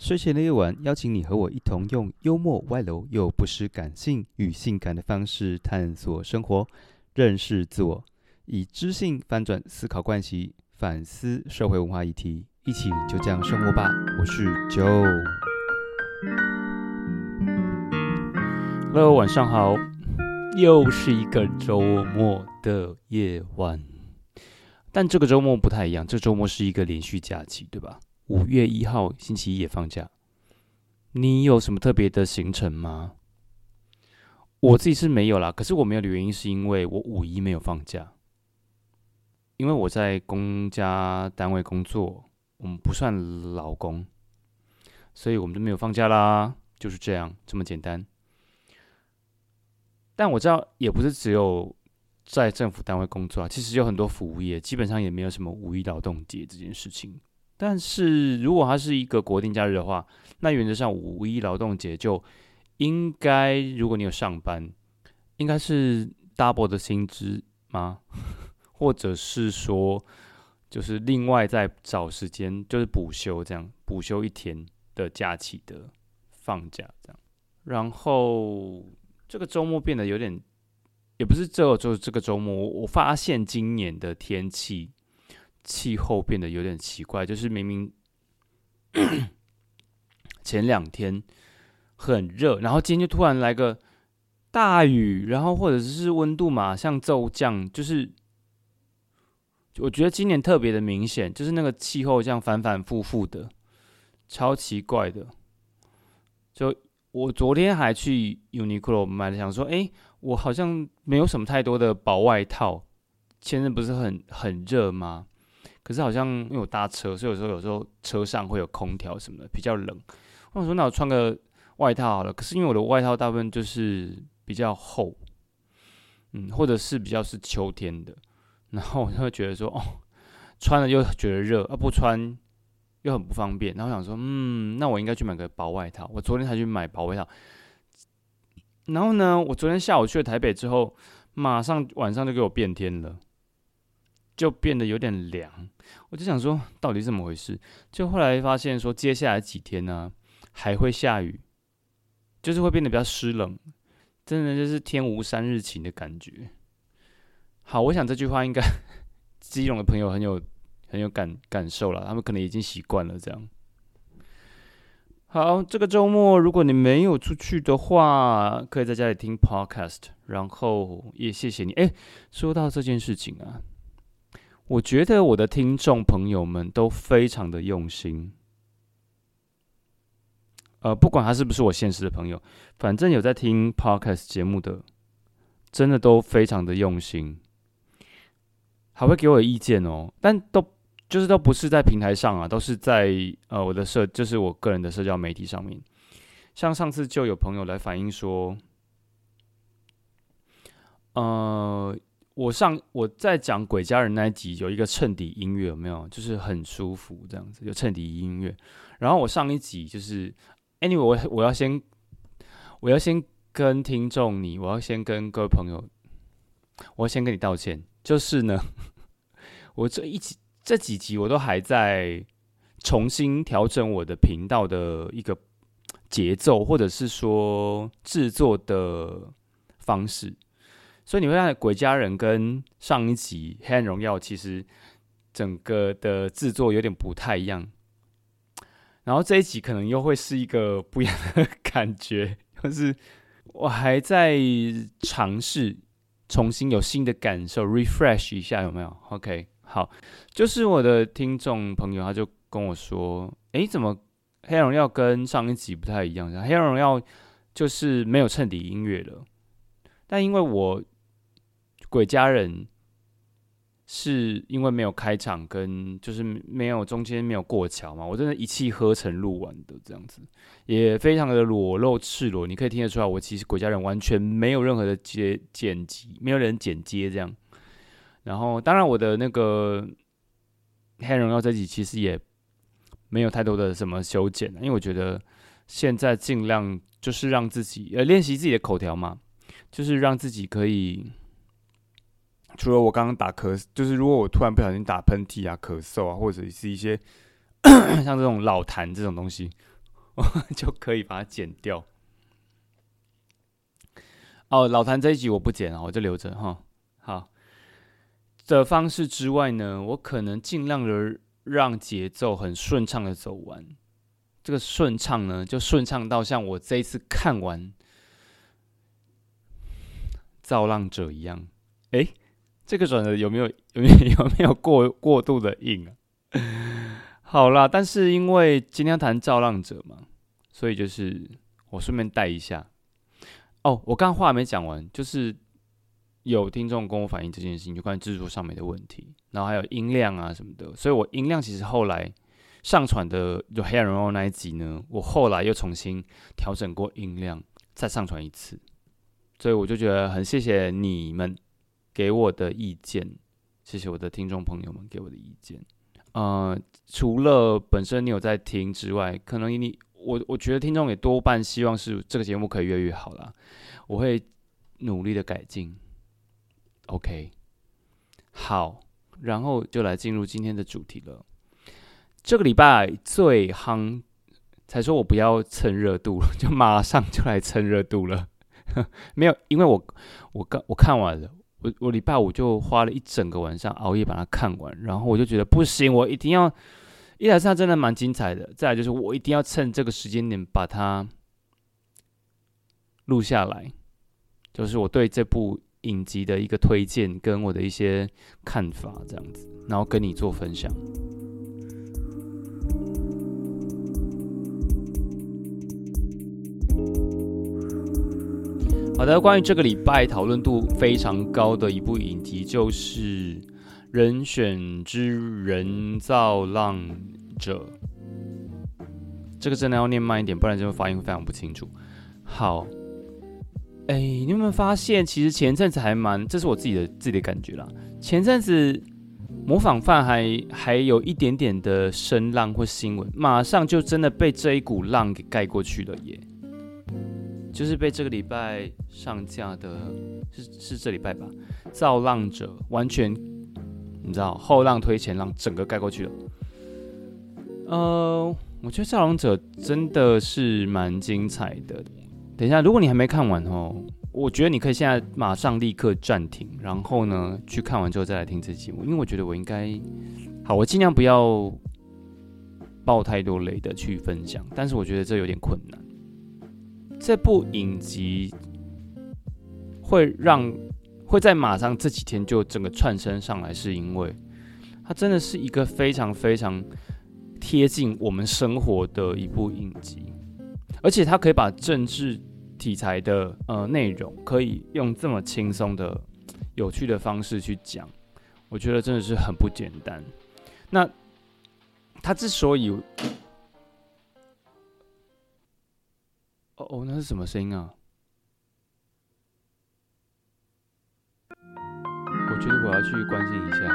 睡前的夜晚，邀请你和我一同用幽默、外露又不失感性与性感的方式探索生活，认识自我，以知性翻转思考惯习，反思社会文化议题，一起就这样生活吧。我是 Joe。Hello， 晚上好，又是一个周末的夜晚，但这个周末不太一样，这周末是一个连续假期，对吧？5月1号星期一也放假，你有什么特别的行程吗？我自己是没有啦，可是我没有的原因是因为我5·1没有放假，因为我在公家单位工作，我们不算劳工，所以我们就没有放假啦，就是这样，这么简单。但我知道也不是只有在政府单位工作啊，其实有很多服务业，基本上也没有什么5·1劳动节这件事情。但是如果它是一个国定假日的话，那原则上5·1劳动节就应该，如果你有上班，应该是 double 的薪资吗？或者是说，就是另外再找时间，就是补休这样，补休1天的假期的放假这样。然后这个周末变得有点，也不是只有就是这个周末，我发现今年的天气。气候变得有点奇怪，就是明明前2天很热，然后今天就突然来个大雨，然后或者是温度马上骤降，就是我觉得今年特别的明显，就是那个气候这样反反复复的，超奇怪的。就我昨天还去 Uniqlo 买了，想说，我好像没有什么太多的薄外套，前阵不是很热吗？可是好像因为我搭车，所以有时候车上会有空调什么的，比较冷。我想说，那我穿个外套好了。可是因为我的外套大部分就是比较厚，或者是比较是秋天的，然后我就会觉得说，穿了又觉得热，不穿又很不方便。然后想说，那我应该去买个薄外套。我昨天才去买薄外套。然后呢，我昨天下午去了台北之后，马上晚上就给我变天了。就变得有点凉，我就想说到底是怎么回事？就后来发现说，接下来几天呢还会下雨，就是会变得比较湿冷，真的就是天无3日晴的感觉。好，我想这句话应该基隆的朋友很有感受了，他们可能已经习惯了这样。好，这个周末如果你没有出去的话，可以在家里听 podcast， 然后也谢谢你。说到这件事情啊。我觉得我的听众朋友们都非常的用心，不管他是不是我现实的朋友，反正有在听 podcast 节目的，真的都非常的用心，还会给我意见哦。但都不是在平台上啊，都是在我的就是我个人的社交媒体上面。像上次就有朋友来反映说，我在讲鬼家人那一集有一个衬底音乐，有没有？就是很舒服这样子，有衬底音乐。然后我上一集就是，anyway，我要先跟听众我要先跟各位朋友，我要先跟你道歉。就是呢，我这几集我都还在重新调整我的频道的一个节奏，或者是说制作的方式。所以你会看鬼家人跟上一集黑暗荣耀其实整个的制作有点不太一样，然后这一集可能又会是一个不一样的感觉，就是我还在尝试重新有新的感受 refresh 一下，有没有 ？OK， 好，就是我的听众朋友他就跟我说，怎么黑暗荣耀跟上一集不太一样？黑暗荣耀就是没有衬底音乐了，但因为我鬼家人是因为没有开场跟就是中间没有过桥嘛，我真的一气呵成录完的这样子，也非常的裸露赤裸，你可以听得出来，我其实鬼家人完全没有任何的剪辑，没有人剪接这样。然后当然我的那个黑荣耀这集其实也没有太多的什么修剪，因为我觉得现在尽量就是让自己练习自己的口条嘛，就是让自己可以。除了我刚刚就是如果我突然不小心打喷嚏啊、咳嗽啊，或者是一些像这种老痰这种东西， 我就可以把它剪掉。哦，老谭这一集我不剪我就留着哈。好的方式之外呢，我可能尽量的让节奏很顺畅的走完。这个顺畅呢，就顺畅到像我这一次看完《造浪者》一样。这个转的有没有过度的硬啊？好啦，但是因为今天要谈《造浪者》嘛，所以就是我顺便带一下。我刚刚话还没讲完，就是有听众跟我反映这件事情，就关于制作上面的问题，然后还有音量啊什么的，所以我音量其实后来上传的有黑暗荣耀那一集呢，我后来又重新调整过音量，再上传一次，所以我就觉得很谢谢你们给我的意见，谢谢我的听众朋友们给我的意见。除了本身你有在听之外，可能我觉得听众也多半希望是这个节目可以越来越好啦，我会努力的改进。OK， 好，然后就来进入今天的主题了。这个礼拜最夯，才说我不要蹭热度了，就马上就来蹭热度了。没有，因为我看完了，我礼拜五就花了一整个晚上熬夜把它看完，然后我就觉得不行，我一定要。一来是它真的蛮精彩的，再来就是我一定要趁这个时间点把它录下来，就是我对这部影集的一个推荐跟我的一些看法这样子，然后跟你做分享。好的，关于这个礼拜讨论度非常高的一部影集，就是《人选之人造浪者》。这个真的要念慢一点，不然这个发音非常不清楚。好，你有没有发现，其实前阵子还蛮，这是我自己的感觉啦。前阵子模仿犯还有一点点的声浪或新闻，马上就真的被这一股浪给盖过去了耶。就是被这个礼拜上架的，是这礼拜吧？造浪者完全，你知道后浪推前浪，整个盖过去了。我觉得造浪者真的是蛮精彩的。等一下，如果你还没看完我觉得你可以现在马上立刻暂停，然后呢去看完之后再来听这期节目，因为我觉得我应该好，我尽量不要爆太多雷的去分享，但是我觉得这有点困难。这部影集会在马上这几天就整个窜升上来，是因为它真的是一个非常非常贴近我们生活的一部影集，而且它可以把政治题材的内容可以用这么轻松的有趣的方式去讲，我觉得真的是很不简单。那它之所以那是什么声音啊？我觉得我要去关心一下。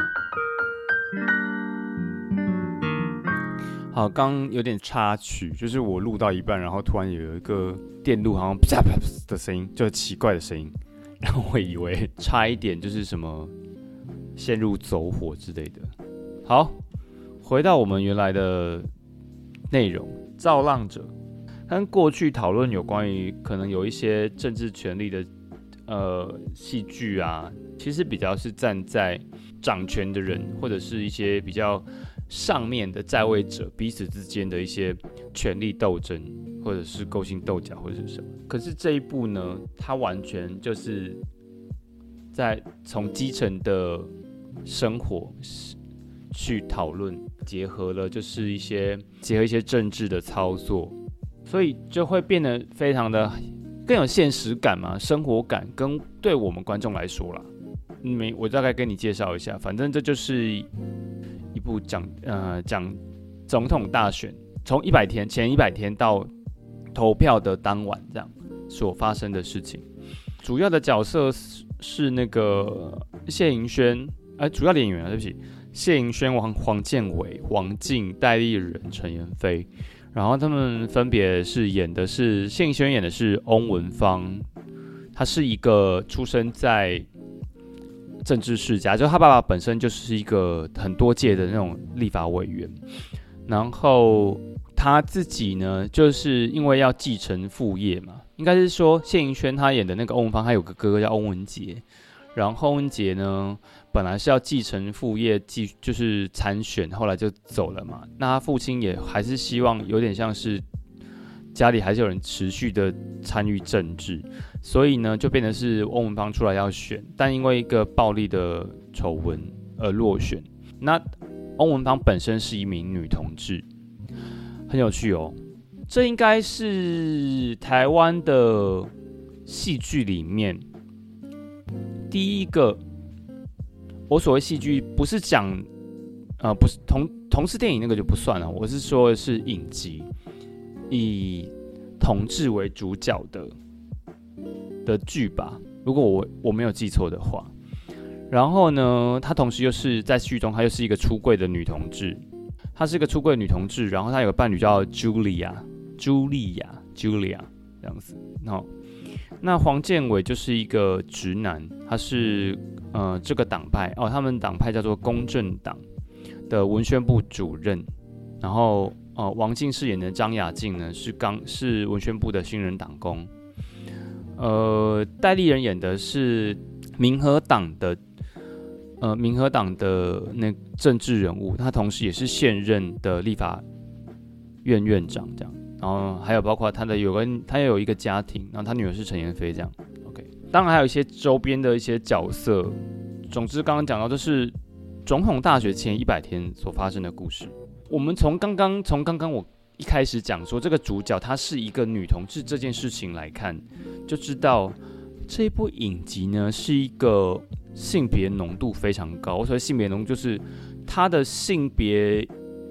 好，刚有点插曲，就是我录到一半，然后突然有一个电路好像啪啪的声音，就奇怪的声音，然后我以为差一点就是什么陷入走火之类的。好，回到我们原来的内容，造浪者。跟过去讨论有关于可能有一些政治权力的戏剧啊，其实比较是站在掌权的人或者是一些比较上面的在位者彼此之间的一些权力斗争，或者是勾心斗角或者是什么。可是这一部呢，它完全就是在从基层的生活去讨论，结合一些政治的操作。所以就会变得非常的更有现实感嘛，生活感跟对我们观众来说啦，我大概跟你介绍一下，反正这就是一部讲总统大选，从前100天到投票的当晚这样所发生的事情。主要的角色是那个谢盈萱，主要的演员对不起，谢盈萱、黄建伟、王静、戴立人、陈妍霏。然后他们分别是谢盈萱演的是翁文芳，他是一个出生在政治世家，就他爸爸本身就是一个很多届的那种立法委员。然后他自己呢，就是因为要继承父业嘛，应该是说谢盈萱他演的那个欧文芳，他有个哥哥叫欧文杰，然后欧文杰呢本来是要继承父业，就是参选，后来就走了嘛。那他父亲也还是希望有点像是家里还是有人持续的参与政治，所以呢就变成是欧文芳出来要选，但因为一个暴力的丑闻而落选。那欧文芳本身是一名女同志。很有趣哦，这应该是台湾的戏剧里面第一个，我所谓戏剧不是讲，不是同志电影那个就不算了，我是说的是影集，以同志为主角的剧吧，如果我没有记错的话。然后呢，她同时又是在剧中，她又是一个出柜的女同志。她是一个出柜的女同志，然后她有个伴侣叫茱莉亚这样子。那黄建伟就是一个直男，他是这个党派他们党派叫做公正党的文宣部主任。然后王静饰演的张雅静呢是文宣部的新人党工。戴立人演的是民和党的那政治人物，他同时也是现任的立法院院长这样。然后还有包括他有一个家庭，然后他女儿是陈妍霏这样。OK， 当然还有一些周边的一些角色。总之刚刚讲到，这是总统大选前100天所发生的故事。我们从刚刚我一开始讲说这个主角她是一个女同志这件事情来看，就知道这一部影集呢是一个性别浓度非常高。我所谓性别浓度就是她的性别，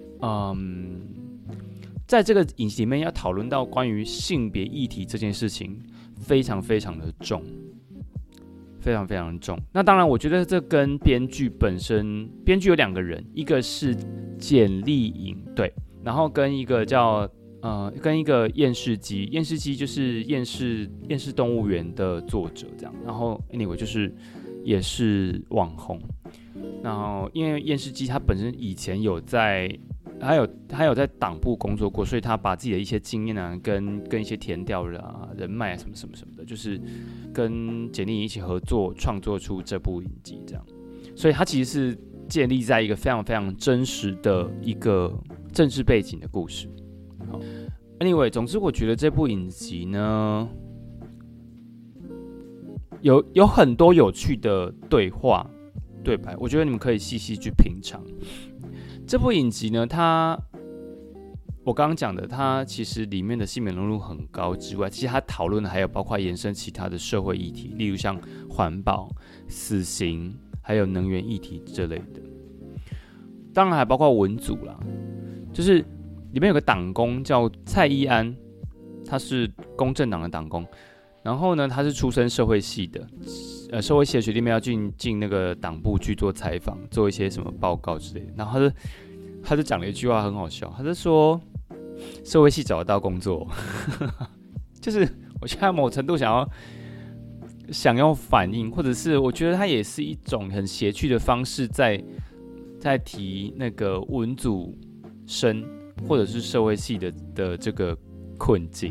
在这个影集里面要讨论到关于性别议题这件事情，非常非常的重，非常非常重。那当然，我觉得这跟编剧本身，编剧有2个人，一个是简丽颖，对，然后跟一个验视机就是厌世动物园的作者这样。然后 anyway 就是也是网红。然后因为验视机他本身以前他有在党部工作过，所以他把自己的一些经验啊，跟一些田调人脉啊什么的，就是跟简丽颖一起合作创作出这部影集这样。所以他其实是建立在一个非常非常真实的一个政治背景的故事。好 ，anyway， 总之我觉得这部影集呢，有很多有趣的对白，我觉得你们可以细细去品尝。这部影集呢，我刚刚讲的，它其实里面的性别浓度很高之外，其实它讨论的还有包括延伸其他的社会议题，例如像环保、死刑，还有能源议题之类的。当然还包括文组啦，就是里面有个党工叫蔡依安，他是公正党的党工，然后呢，他是出身社会系的。社会系的学弟妹要进那个党部去做采访，做一些什么报告之类的。然后他就讲了一句话很好笑，他就说社会系找得到工作，就是我现在某程度想要反映，或者是我觉得他也是一种很邪趣的方式在提那个文组生或者是社会系的这个困境。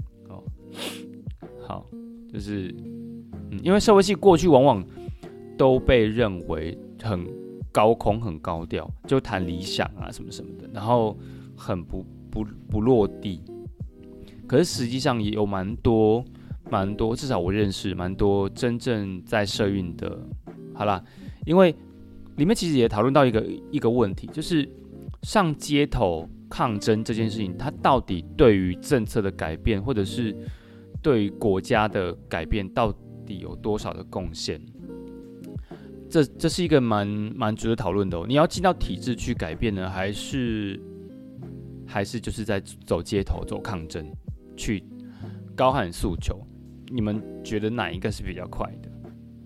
好，就是。因为社会系过去往往都被认为很高空、很高调，就谈理想啊什么什么的，然后很不落地。可是实际上也有蛮多，至少我认识蛮多真正在社运的。好啦，因为里面其实也讨论到一个问题，就是上街头抗争这件事情，它到底对于政策的改变，或者是对于国家的改变，到底有多少的贡献？这是一个蛮值得讨论的哦。你要进到体制去改变呢，还是就是在走街头、走抗争，去高喊诉求？你们觉得哪一个是比较快的？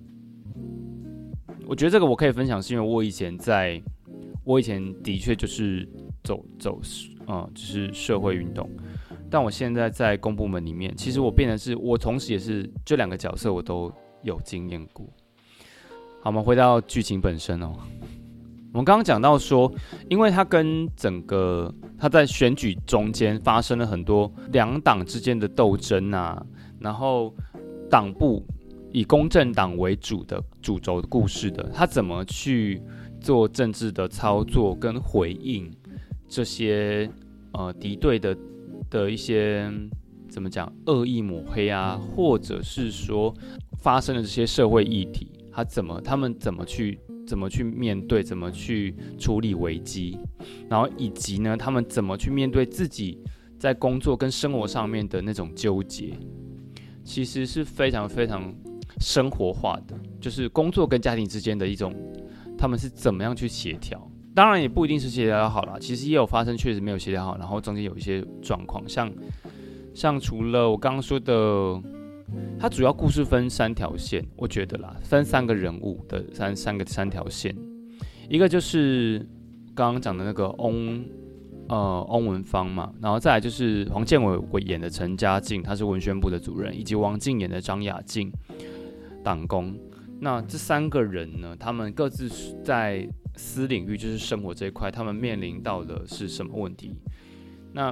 我觉得这个我可以分享，是因为我以前的确就是走就是社会运动。但我现在在公部门里面，其实我变成是我同时也是这2个角色我都有经验过。好，我们回到剧情本身哦。 我们刚刚讲到说，因为他跟他在选举中间发生了很多两党之间的斗争啊，然后党部以公正党为主轴的故事的，他怎么去做政治的操作跟回应这些敌对的一些怎么讲恶意抹黑啊，或者是说发生的这些社会议题，他们怎么去面对，怎么去处理危机，然后以及呢，他们怎么去面对自己在工作跟生活上面的那种纠结，其实是非常非常生活化的，就是工作跟家庭之间的一种，他们是怎么样去协调。当然也不一定是协调好啦，其实也有发生确实没有协调好，然后中间有一些状况，像除了我刚刚说的，它主要故事分3条线，我觉得啦，分3个人物的三条线，一个就是刚刚讲的那个翁文芳嘛，然后再来就是黄建伟演的陈嘉静，他是文宣部的主任，以及王静演的张雅静，党工。那这3个人呢，他们各自在私领域，就是生活这一块，他们面临到的是什么问题？那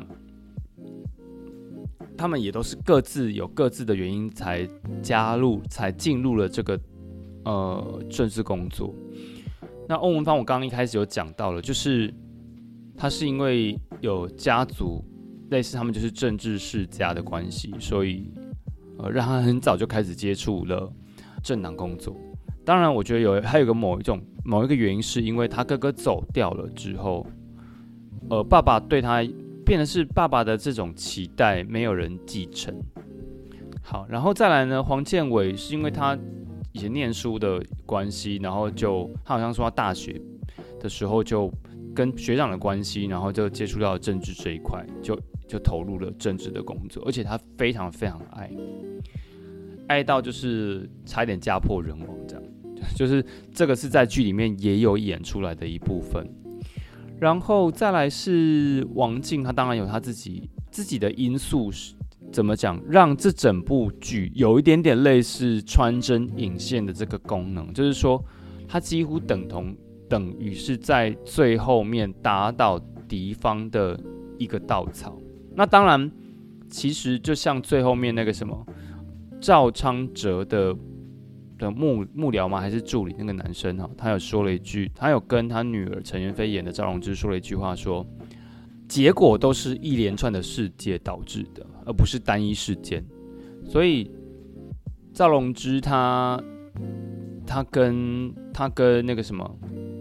他们也都是各自有各自的原因才进入了这个政治工作。那翁文芳，我刚刚一开始有讲到了，就是他是因为有家族类似他们就是政治世家的关系，所以让他很早就开始接触了政党工作。当然，我觉得还有某一个原因，是因为他哥哥走掉了之后，爸爸对他变成是爸爸的这种期待没有人继承。好，然后再来呢，黄建伟是因为他以前念书的关系，然后他好像说他大学的时候就跟学长的关系，然后就接触到政治这一块，就投入了政治的工作，而且他非常非常爱到就是差一点家破人亡这样。就是这个是在剧里面也有演出来的一部分。然后再来是王静，他当然有他自己的因素，怎么讲，让这整部剧有一点点类似穿针引线的这个功能，就是说他几乎等于是在最后面打倒敌方的一个稻草。那当然，其实就像最后面那个什么赵昌哲的幕僚吗？还是助理那个男生哈，他有说了一句，他有跟他女儿陈妍霏演的赵荣芝说了一句话说，结果都是一连串的事件导致的，而不是单一事件。所以赵荣芝他跟那个什么，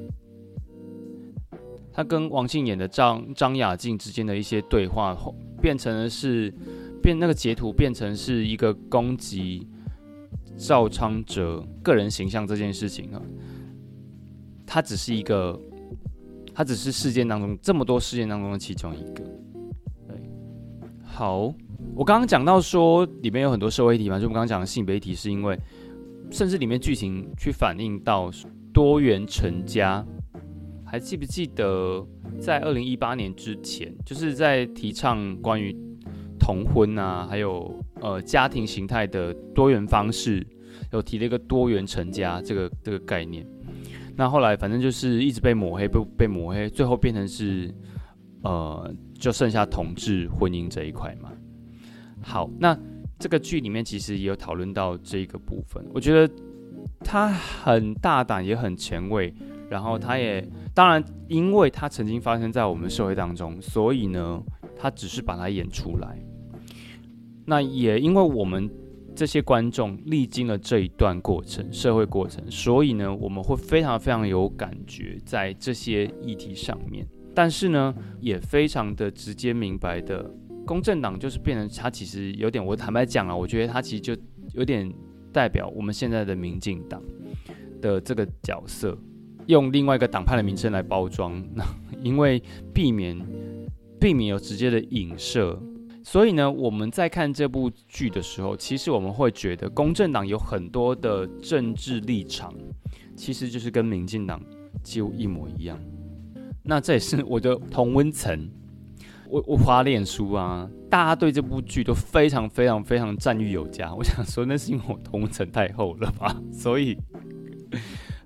他跟王静演的张雅静之间的一些对话，变成了那个截图变成是一个攻击赵昌哲个人形象这件事情啊，它只是事件当中这么多事件当中的其中一个。对，好，我刚刚讲到说里面有很多社会议题嘛，就我们刚刚讲的性别议题，是因为甚至里面剧情去反映到多元成家。还记不记得在2018年之前，就是在提倡关于同婚啊，还有家庭形态的多元方式，有提了一个多元成家这个概念。那后来反正就是一直被抹黑，最后变成是就剩下同志婚姻这一块嘛。好，那这个剧里面其实也有讨论到这个部分，我觉得他很大胆也很前卫，然后他也当然因为他曾经发生在我们社会当中，所以呢他只是把它演出来。那也因为我们这些观众历经了这一段过程，社会过程，所以呢我们会非常非常有感觉在这些议题上面，但是呢也非常的直接明白的，公正党就是变成他其实有点，我坦白讲了，我觉得他其实就有点代表我们现在的民进党的这个角色，用另外一个党派的名称来包装，因为避免有直接的影射。所以呢，我们在看这部剧的时候，其实我们会觉得公正党有很多的政治立场，其实就是跟民进党几乎一模一样。那这也是我的同温层，我滑脸书啊，大家对这部剧都非常非常非常赞誉有加。我想说，那是因为我同温层太厚了吧，所以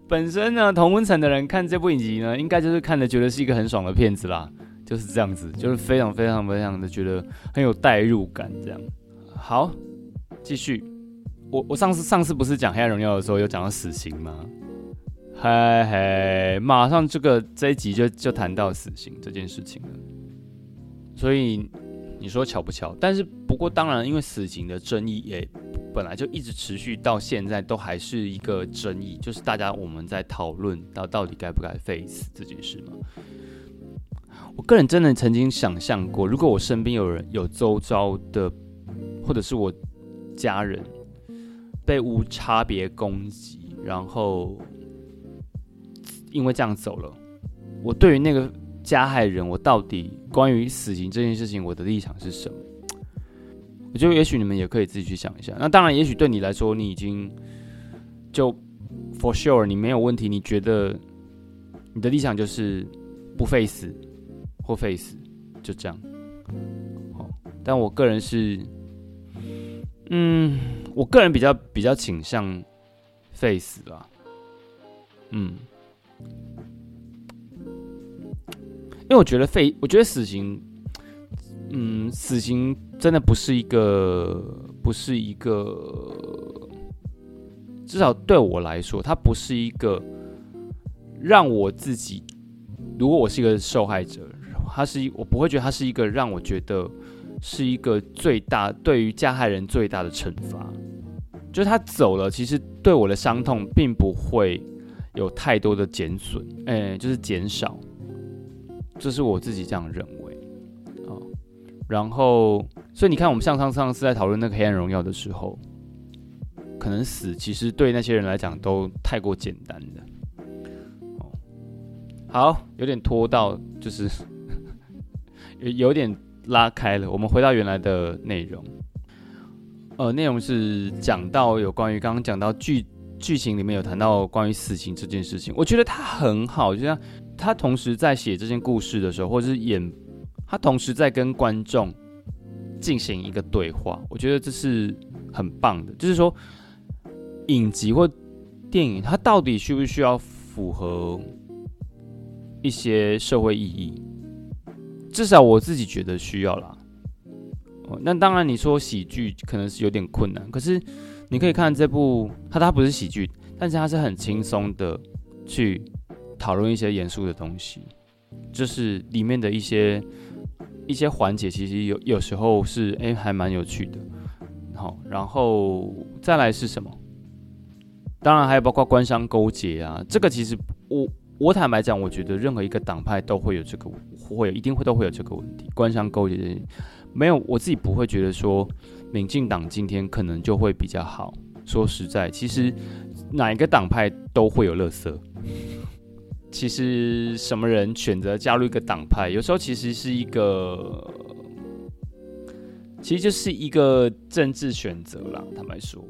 本身呢，同温层的人看这部影集呢，应该就是看的觉得是一个很爽的片子啦，就是这样子，就是非常非常非常的觉得很有代入感这样。好，继续。我上次不是讲《黑暗荣耀》的时候有讲到死刑吗？嘿嘿，马上这一集就谈到死刑这件事情了。所以你说巧不巧？但是不过当然，因为死刑的争议也本来就一直持续到现在，都还是一个争议，就是我们在讨论到底该不该废死这件事嘛。我个人真的曾经想象过，如果我身边有周遭的，或者是我家人被无差别攻击，然后因为这样走了，我对于那个加害人，我到底关于死刑这件事情，我的立场是什么？我觉得也许你们也可以自己去想一下。那当然，也许对你来说，你已经就 for sure 你没有问题，你觉得你的立场就是不废死或废死，就这样。但我个人是，我个人比较倾向废死啦，因为我觉得死刑，死刑真的不是一个，至少对我来说，它不是一个让我自己，如果我是一个受害者，我不会觉得它是一个让我觉得是一个对于加害人最大的惩罚。就是他走了，其实对我的伤痛并不会有太多的减损，就是减少。这是我自己这样认为。然后，所以你看，我们上次在讨论那个《黑暗荣耀》的时候，可能死其实对那些人来讲都太过简单了。好，有点拖到，就是有点拉开了。我们回到原来的内容。内容是讲到有关于刚刚讲到剧情里面有谈到关于死刑这件事情，我觉得他很好，就像他同时在写这件故事的时候，或者是他同时在跟观众进行一个对话，我觉得这是很棒的。就是说，影集或电影，它到底需不需要符合一些社会意义？至少我自己觉得需要啦。那当然，你说喜剧可能是有点困难，可是你可以看这部，它不是喜剧，但是它是很轻松的去讨论一些严肃的东西，就是里面的一些环节，其实有时候是还蛮有趣的。好，然后再来是什么？当然还有包括官商勾结啊，这个其实我坦白讲，我觉得任何一个党派都会有这个，一定都会有这个问题，官商勾结。没有，我自己不会觉得说民进党今天可能就会比较好。说实在，其实哪一个党派都会有垃圾。其实什么人选择加入一个党派，有时候其实是其实就是一个政治选择啦。坦白说，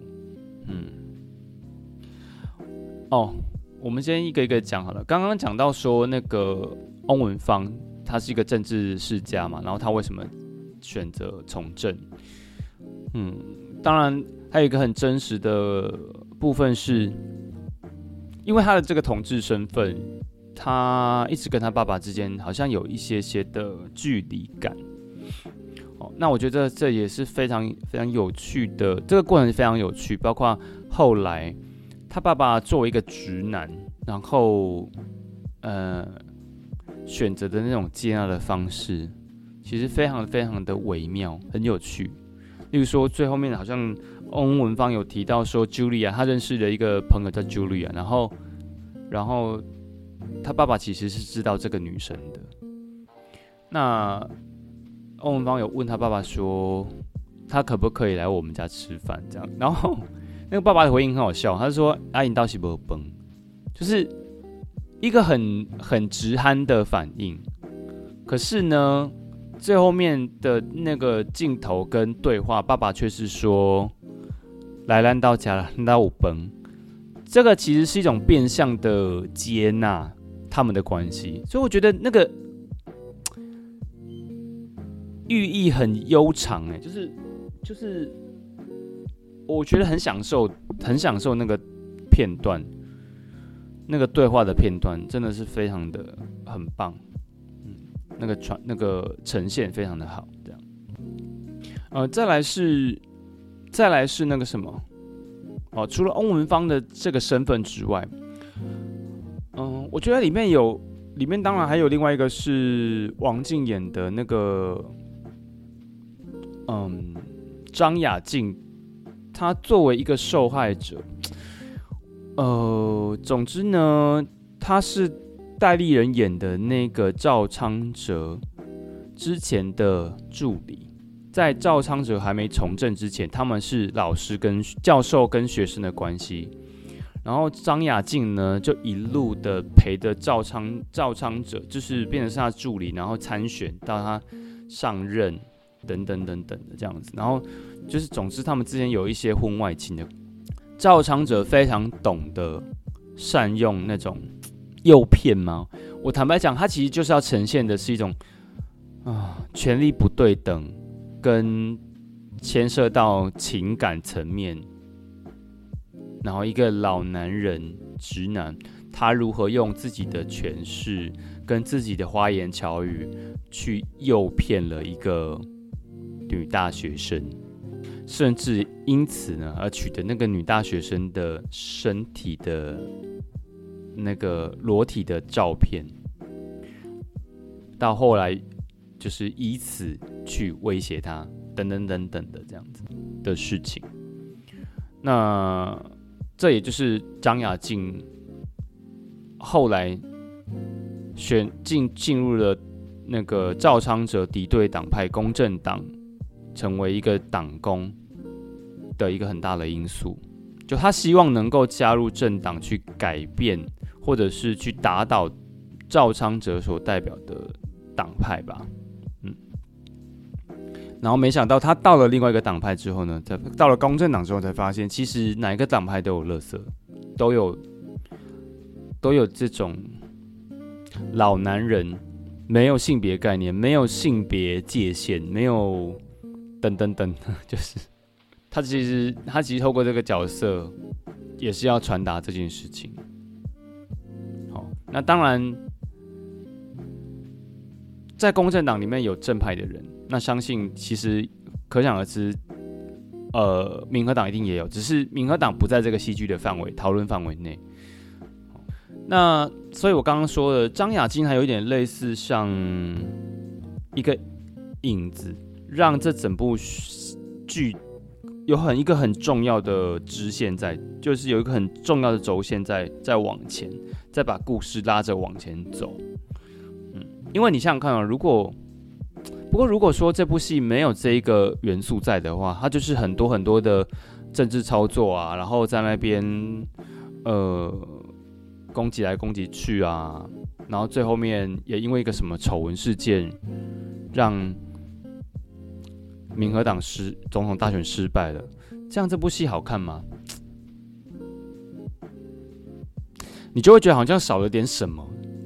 我们先一个一个讲好了。刚刚讲到说那个翁文方，他是一个政治世家嘛，然后他为什么选择从政？当然还有一个很真实的部分是，因为他的这个同志身份，他一直跟他爸爸之间好像有一些的距离感。那我觉得这也是非常非常有趣的，这个过程非常有趣，包括后来他爸爸作为一个直男，然后选择的那种接纳的方式，其实非常非常的微妙，很有趣。例如说，最后面好像翁文方有提到说 ，Julia 他认识的一个朋友叫 Julia， 然后他爸爸其实是知道这个女生的。那翁文方有问他爸爸说，他可不可以来我们家吃饭？这样，然后那个爸爸的回应很好笑，他说：“阿姨到是不崩，就是一个很直憨的反应。可是呢，最后面的那个镜头跟对话，爸爸却是说：‘来咱到家了，咱有崩。’这个其实是一种变相的接纳他们的关系，所以我觉得那个寓意很悠长，就是，我觉得很享受那个片段。 那个对话的片段真的是非常的很棒，那个呈现非常的好，这样。再来是那个什么除了翁文方的这个身份之外，我觉得里面当然还有另外一个是王静演的那个，张雅静，她作为一个受害者，总之呢，她是戴立人演的那个赵昌哲之前的助理。在赵昌哲还没从政之前，他们是老师跟教授跟学生的关系。然后张雅静呢，就一路的陪着赵昌哲，就是变成是他助理，然后参选到他上任，等等等等的这样子。然后就是总之他们之间有一些婚外情的。赵昌哲非常懂得善用那种诱骗吗？我坦白讲，他其实就是要呈现的是一种权力不对等，跟牵涉到情感层面。然后一个老男人直男，他如何用自己的权势跟自己的花言巧语去诱骗了一个女大学生，甚至因此呢而取得那个女大学生的身体的那个裸体的照片，到后来就是以此去威胁她等等等等的这样子的事情。那这也就是张雅静后来进入了那个赵昌哲敌对党派公正党，成为一个党工的一个很大的因素。就他希望能够加入政党去改变，或者是去打倒赵昌哲所代表的党派吧。然后没想到他到了另外一个党派之后呢，到了公正党之后才发现，其实哪一个党派都有垃圾，都有这种老男人，没有性别概念，没有性别界限，没有等等等，就是他其实透过这个角色也是要传达这件事情。好，那当然在公正党里面有正派的人。那相信其实可想而知，民和党一定也有，只是民和党不在这个戏剧的讨论范围内。那所以我刚刚说的张雅静还有一点类似像一个影子，让这整部剧有一个很重要的支线在，就是有一个很重要的轴线在往前，再把故事拉着往前走。因为你想想看如果说这部戏没有这一个元素在的话，它就是很多很多的政治操作啊，然后在那边攻击来攻击去啊，然后最后面也因为一个什么丑闻事件，让民和党总统大选失败了，这样这部戏好看吗？你就会觉得好像少了点什么。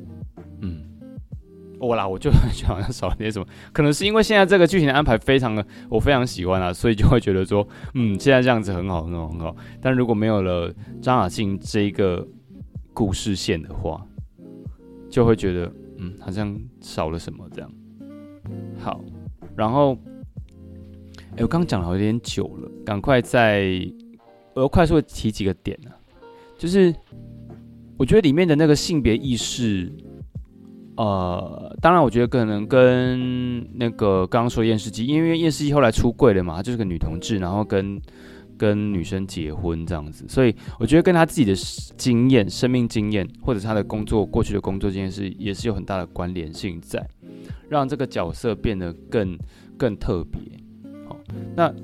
我就觉得好像少了点什么，可能是因为现在这个剧情的安排我非常喜欢啊，所以就会觉得说，现在这样子很好，很好，很好。但如果没有了张雅静这个故事线的话，就会觉得，好像少了什么这样。好，然后，我刚刚讲的有点久了，赶快我要快速的提几个点啊，就是我觉得里面的那个性别意识。当然，我觉得可能跟那个刚刚说的验尸机，因为验尸机后来出柜了嘛，她就是个女同志，然后跟女生结婚这样子，所以我觉得跟她自己的经验、生命经验，或者是她的过去的工作经验也是有很大的关联性在，让这个角色变得更特别。好，那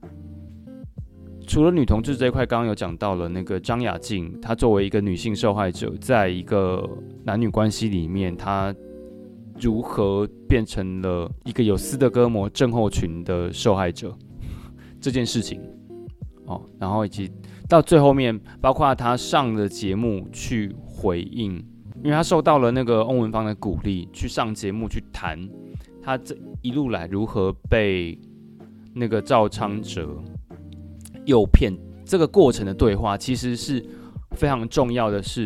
除了女同志这一块，刚刚有讲到了那个张雅静，她作为一个女性受害者，在一个男女关系里面，她如何变成了一个有斯德哥尔摩症候群的受害者这件事情，然后以及到最后面，包括她上了节目去回应，因为她受到了那个翁文方的鼓励，去上节目去谈她这一路来如何被那个赵昌哲诱骗，这个过程的对话其实是非常重要的是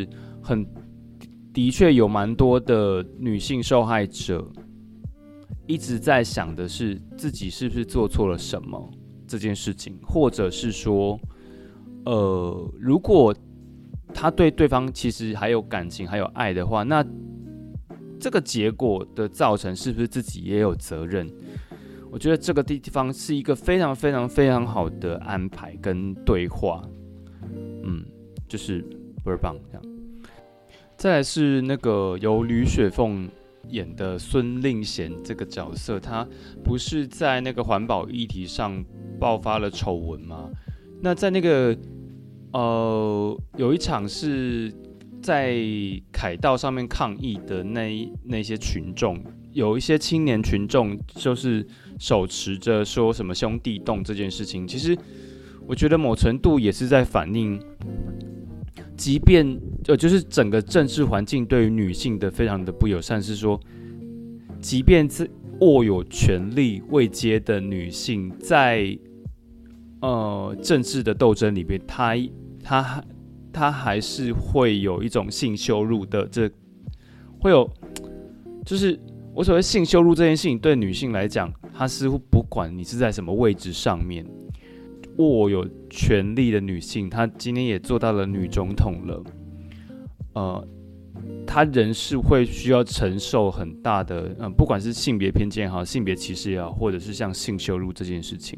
的确有蛮多的女性受害者一直在想的是自己是不是做错了什么这件事情，或者是说，如果他对对方其实还有感情还有爱的话，那这个结果的造成是不是自己也有责任？我觉得这个地方是一个非常非常非常好的安排跟对话，就是倍儿棒这样。再来是那个由吕雪凤演的孙令贤这个角色，他不是在那个环保议题上爆发了丑闻吗？那在那个有一场是在凯道上面抗议的那些群众，有一些青年群众就是手持着说什么兄弟洞这件事情，其实我觉得某程度也是在反映，即便就是整个政治环境对于女性的非常的不友善，是说，即便是握有权力位阶的女性，在政治的斗争里边，她还是会有一种性羞辱的，会有，就是我所谓性羞辱这件事情，对女性来讲，她似乎不管你是在什么位置上面，握有权力的女性，她今天也做到了女总统了，她仍是会需要承受很大的，不管是性别偏见也好，性别歧视也好，或者是像性羞辱这件事情，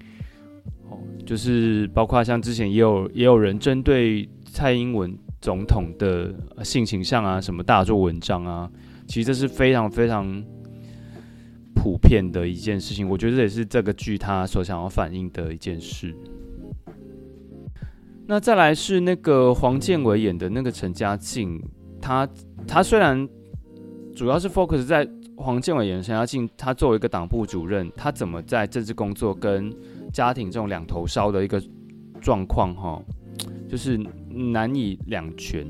就是包括像之前也有人针对蔡英文总统的性倾向啊，什么大做文章啊，其实这是非常非常普遍的一件事情。我觉得这也是这个剧它所想要反映的一件事。那再来是那个黄建伟演的那个陈嘉静，他虽然主要是 focus 在黄建伟演的陈嘉静，他作为一个党部主任，他怎么在政治工作跟家庭这种两头烧的一个状况就是难以两全。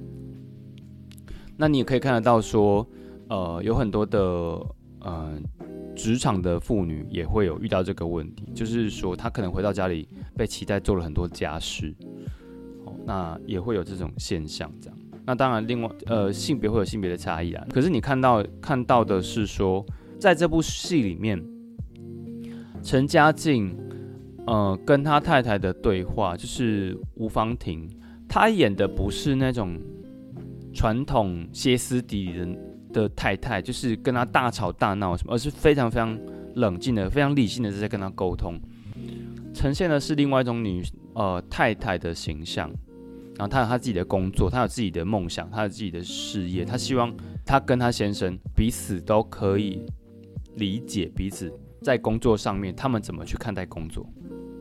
那你也可以看得到说，有很多的职场的妇女也会有遇到这个问题，就是说她可能回到家里被期待做了很多家事，那也会有这种现象这样。那当然，另外性别会有性别的差异啦。可是你看到的是说，在这部戏里面，陈嘉静跟他太太的对话，就是吴芳婷，她演的不是那种传统歇斯底里的太太，就是跟他大吵大闹什么，而是非常非常冷静的、非常理性的在跟他沟通，呈现的是另外一种太太的形象。然后她有她自己的工作，她有自己的梦想，她有自己的事业，她希望她跟她先生彼此都可以理解彼此在工作上面他们怎么去看待工作。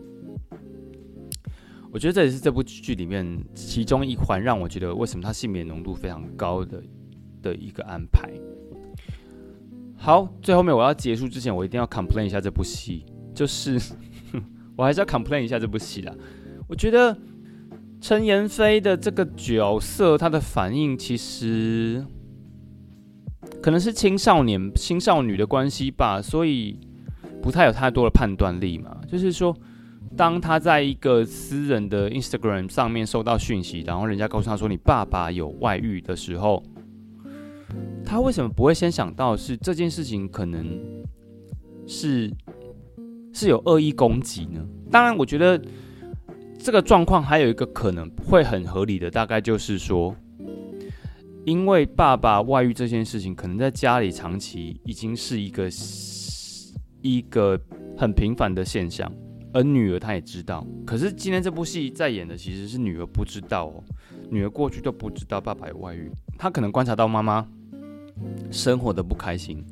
我觉得这也是这部剧里面其中一环让我觉得为什么它性别浓度非常高的一个安排。好，最后面我要结束之前，我一定要 complain 一下这部戏，就是我还是要 complain 一下这部戏啦。我觉得陈妍霏的这个角色，她的反应其实可能是青少女的关系吧，所以不太有太多的判断力嘛。就是说，当她在一个私人的 Instagram 上面收到讯息，然后人家告诉她说你爸爸有外遇的时候，她为什么不会先想到是这件事情可能是有恶意攻击呢？当然，我觉得这个状况还有一个可能会很合理的，大概就是说，因为爸爸外遇这件事情，可能在家里长期已经是一个很频繁的现象，而女儿她也知道。可是今天这部戏在演的其实是女儿不知道女儿过去都不知道爸爸有外遇，她可能观察到妈妈生活的不开心，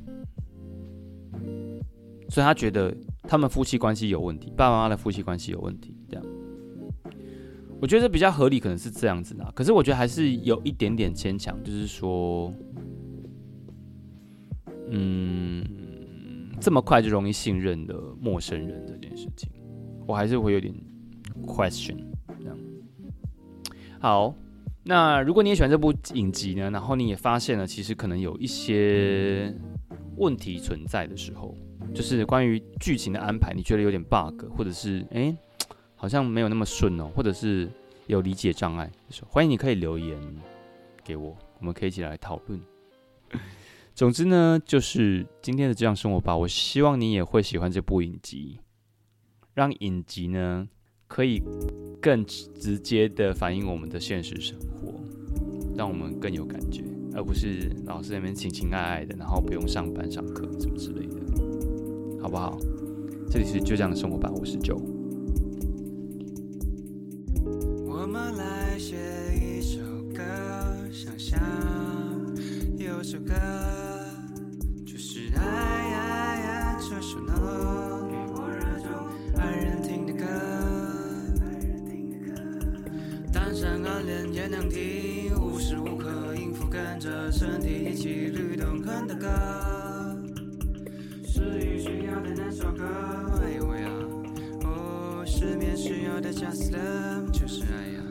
所以她觉得他们夫妻关系有问题，爸爸妈妈的夫妻关系有问题，这样。我觉得比较合理，可能是这样子啦。可是我觉得还是有一点点牵强，就是说，这么快就容易信任的陌生人这件事情，我还是会有点 question 这样。好，那如果你也喜欢这部影集呢，然后你也发现了其实可能有一些问题存在的时候，就是关于剧情的安排，你觉得有点 bug， 或者是好像没有那么顺或者是有理解障碍的时候，欢迎你可以留言， 给我，我们可以一起来讨论。总之呢，就是今天的这样生活吧。我希望你也会喜欢这部影集，让影集呢可以更直接的反映我们的现实生活，让我们更有感觉，而不是老是在那边情情爱爱的，然后不用上班上课什么之类的，好不好？这里是就这样的生活吧，我是Joe。 我们来写一首歌，想象有首歌就是爱这首歌，给我这种爱人听的歌，单身暗恋也能听，无时无刻音符跟着身体一起律动哼的歌，失语需要的那首歌，哎呦喂啊，哦，失眠需要的 Just Love 就是爱呀。